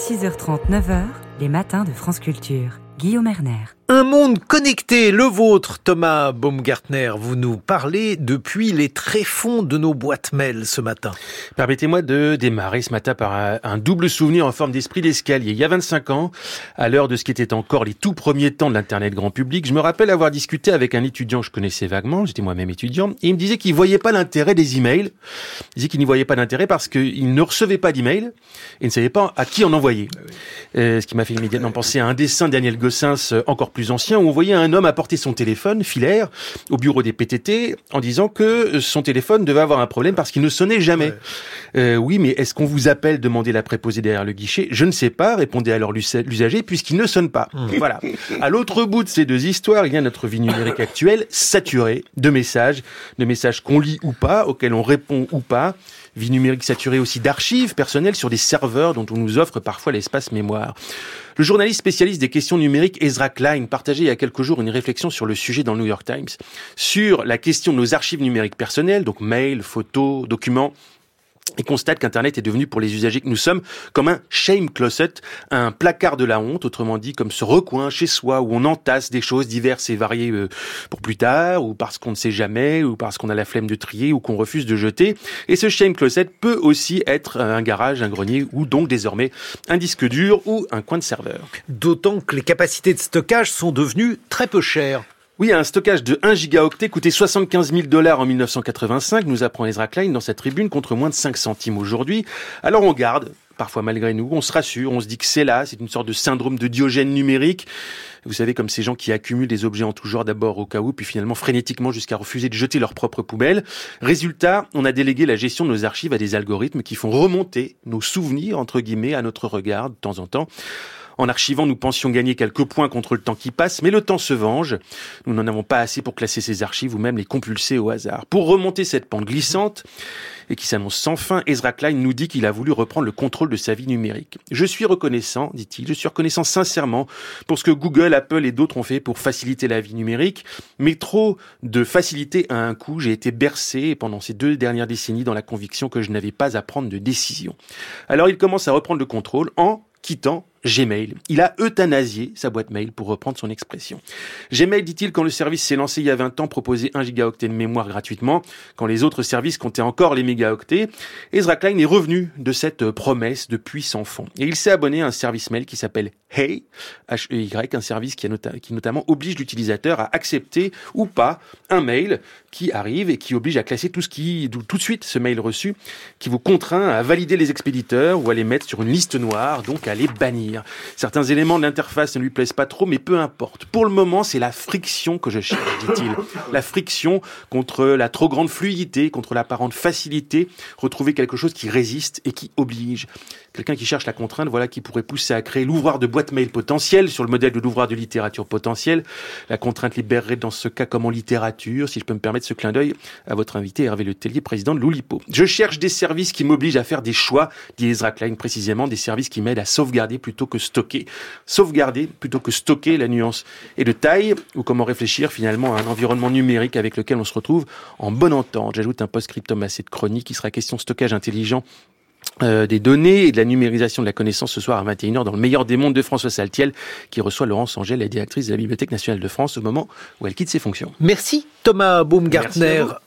6h30, 9h, les matins de France Culture. Guillaume Erner. Un monde connecté, le vôtre, Thomas Baumgartner. Vous nous parlez depuis les tréfonds de nos boîtes mail ce matin. Permettez-moi de démarrer ce matin par un double souvenir en forme d'esprit d'escalier. Il y a 25 ans, à l'heure de ce qui était encore les tout premiers temps de l'Internet grand public, je me rappelle avoir discuté avec un étudiant que je connaissais vaguement, j'étais moi-même étudiant, et il me disait qu'il voyait pas l'intérêt des emails. Il disait qu'il n'y voyait pas d'intérêt parce qu'il ne recevait pas d'emails et ne savait pas à qui en envoyer. Ce qui m'a fait immédiatement penser à un dessin d'Daniel Gossens encore plus ancien, où on voyait un homme apporter son téléphone filaire au bureau des PTT en disant que son téléphone devait avoir un problème parce qu'il ne sonnait jamais. Oui, mais est-ce qu'on vous appelle, demandait la préposée derrière le guichet? Je ne sais pas, répondait alors l'usager, puisqu'il ne sonne pas. Voilà. À l'autre bout de ces deux histoires, il y a notre vie numérique actuelle, saturée de messages qu'on lit ou pas, auxquels on répond ou pas. Vie numérique saturée aussi d'archives personnelles sur des serveurs dont on nous offre parfois l'espace mémoire. Le journaliste spécialiste des questions numériques Ezra Klein partageait il y a quelques jours une réflexion sur le sujet dans le New York Times, sur la question de nos archives numériques personnelles, donc mails, photos, documents. Il constate qu'Internet est devenu pour les usagers que nous sommes comme un shame closet, un placard de la honte, autrement dit comme ce recoin chez soi où on entasse des choses diverses et variées pour plus tard, ou parce qu'on ne sait jamais, ou parce qu'on a la flemme de trier, ou qu'on refuse de jeter. Et ce shame closet peut aussi être un garage, un grenier, ou donc désormais un disque dur ou un coin de serveur. D'autant que les capacités de stockage sont devenues très peu chères. Oui, un stockage de 1 gigaoctet coûtait $75 000 en 1985, nous apprend Ezra Klein dans sa tribune, contre moins de 5 centimes aujourd'hui. Alors on garde, parfois malgré nous, on se rassure, on se dit que c'est là, c'est une sorte de syndrome de Diogène numérique. Vous savez, comme ces gens qui accumulent des objets en tout genre d'abord au cas où, puis finalement frénétiquement jusqu'à refuser de jeter leur propre poubelle. Résultat, on a délégué la gestion de nos archives à des algorithmes qui font remonter nos souvenirs, entre guillemets, à notre regard de temps en temps. En archivant, nous pensions gagner quelques points contre le temps qui passe, mais le temps se venge. Nous n'en avons pas assez pour classer ces archives ou même les compulser au hasard. Pour remonter cette pente glissante, et qui s'annonce sans fin, Ezra Klein nous dit qu'il a voulu reprendre le contrôle de sa vie numérique. Je suis reconnaissant, dit-il, je suis reconnaissant sincèrement pour ce que Google, Apple et d'autres ont fait pour faciliter la vie numérique, mais trop de facilité à un coup. J'ai été bercé pendant ces 2 dernières décennies dans la conviction que je n'avais pas à prendre de décision. Alors il commence à reprendre le contrôle en quittant Gmail. Il a euthanasié sa boîte mail, pour reprendre son expression. Gmail, dit-il, quand le service s'est lancé il y a 20 ans, proposait 1 gigaoctet de mémoire gratuitement, quand les autres services comptaient encore les mégaoctets. Ezra Klein est revenu de cette promesse depuis sans fond. Et il s'est abonné à un service mail qui s'appelle Hey, H-E-Y, un service qui notamment oblige l'utilisateur à accepter ou pas un mail qui arrive et qui oblige à classer tout de suite ce mail reçu, qui vous contraint à valider les expéditeurs ou à les mettre sur une liste noire, donc à les bannir. Certains éléments de l'interface ne lui plaisent pas trop, mais peu importe. Pour le moment, c'est la friction que je cherche, dit-il. La friction contre la trop grande fluidité, contre l'apparente facilité. Retrouver quelque chose qui résiste et qui oblige. Quelqu'un qui cherche la contrainte, voilà qui pourrait pousser à créer l'ouvroir de boîte mail potentiel, sur le modèle de l'ouvroir de littérature potentielle. La contrainte libérerait dans ce cas comme en littérature, si je peux me permettre ce clin d'œil à votre invité Hervé Le Tellier, président de l'Oulipo. Je cherche des services qui m'obligent à faire des choix, dit Ezra Klein précisément, des services qui m'aident à sauvegarder plutôt que stocker. Sauvegarder plutôt que stocker, la nuance est de taille, ou comment réfléchir finalement à un environnement numérique avec lequel on se retrouve en bonne entente. J'ajoute un post-scriptum à cette chronique qui sera question de stockage intelligent des données et de la numérisation de la connaissance ce soir à 21h dans le meilleur des mondes de François Saltiel, qui reçoit Laurence Angel, la directrice de la Bibliothèque nationale de France, au moment où elle quitte ses fonctions. Merci Thomas Baumgartner.